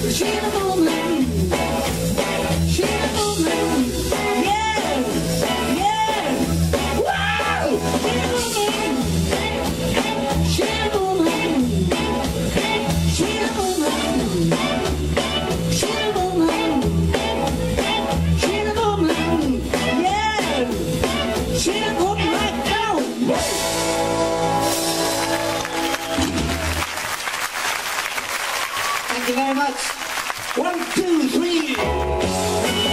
She's a woman. She's a woman. Yeah. Yeah. Wow. She's a woman. She's a woman. She's a woman. She's a woman. Yeah. She's a woman right now. Thank you very much. 1, 2, 3.